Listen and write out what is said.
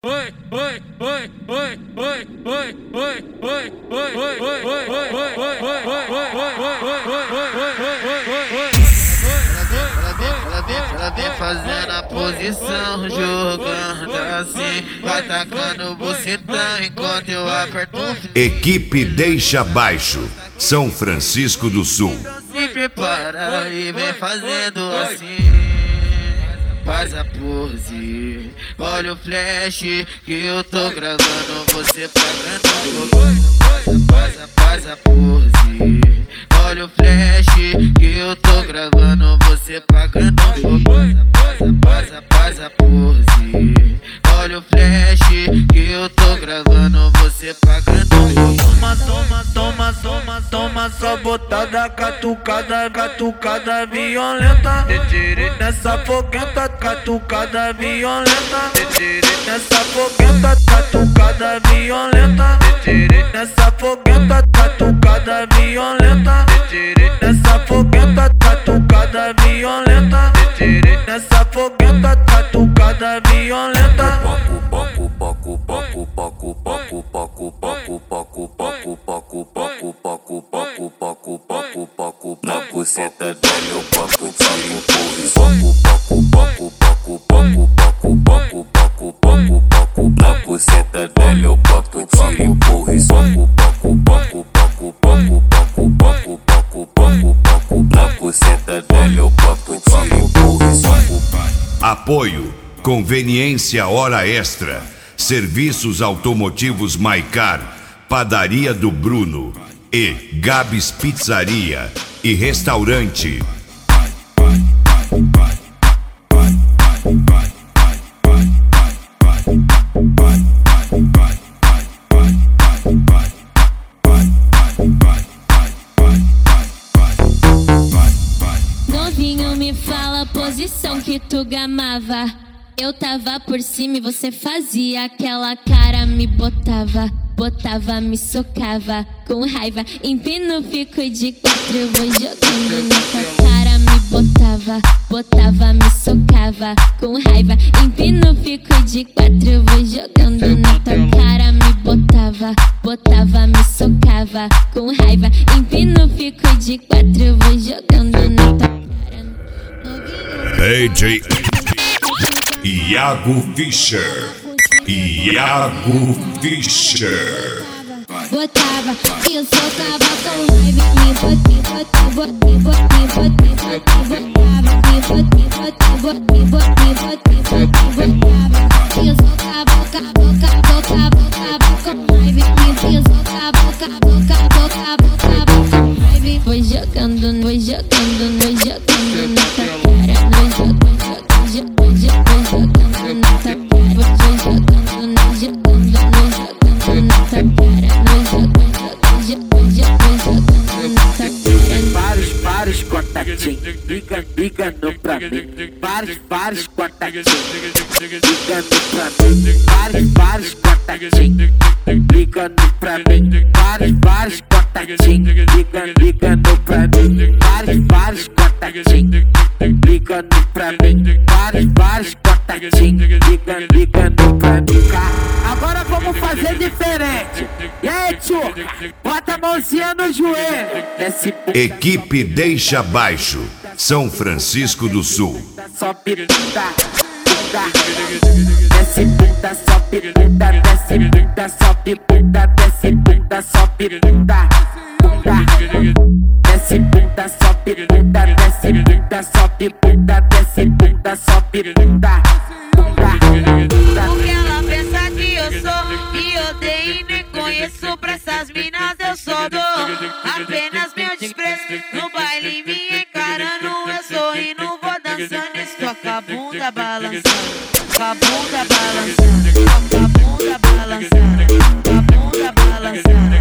Ela vem fazendo a posição, jogando assim, vai tacando o bucetão enquanto eu aperto o fim. Equipe Deixa Baixo, São Francisco do Sul. Se prepara e vem fazendo assim. Faz a pose, olha o flash que eu tô gravando você pagando. Faz a pose, olha o flash que eu tô gravando você pagando. Faz a pose, olha o flash que eu tô gravando você pagando. Toma só botada, catucada violenta. Nessa foguenta, catucada violenta. Nessa foguenta, catucada violenta. Nessa foguenta, catucada violenta. Nessa foguenta, catucada violenta. Nessa foguenta, catucada violenta. Na buceta dela eu boto tiro, na buceta dela eu boto tiro, na buceta dela eu boto tiro. Apoio, conveniência hora extra, serviços automotivos Maicar, Padaria do Bruno e Gabs Pizzaria e Restaurante. Novinho, me fala a posição que tu gamava. Eu tava por cima e você fazia aquela cara, me botava, me socava. Com raiva, empino, fico de quatro, eu vou jogando na tua cara. Me botava, me socava. Com raiva, empino, fico de quatro, eu vou jogando na tua cara. Me botava, me socava. Com raiva, empino, fico de quatro, eu vou jogando na tua cara. DJ Iago Fischer. Botava e eu socava com raiva. Me botava e eu socava com raiva. E eu socava com raiva. Vou jogando na tua cara. Vários contatinhos ligando pra mim. Vários contatinhos ligando pra mim. Vários contatinhos ligando pra mim. Vários contatinhos ligando pra mim. Vários contatinhos ligando pra mim. Vários contatinhos ligando pra mim. Agora vamos fazer diferente. E aí, tio? Bota a mãozinha no joelho. Equipe Deixa Baixo, São Francisco do Sul. Sobe bunda, desce bunda, sobe bunda, desce bunda, sobe bunda, desce bunda, sobe bunda, desce bunda, sobe bunda, desce bunda, sobe bunda, desce bunda, sobe bunda. Porque ela pensa que eu sou e odeio e nem conheço. Pra essas minas eu só dou apenas meu desprezo. No baile me encarando, eu sorrindo, vou dançando. Estou com a bunda balançando, com a bunda balançando, com a bunda balançando, com a bunda balançando.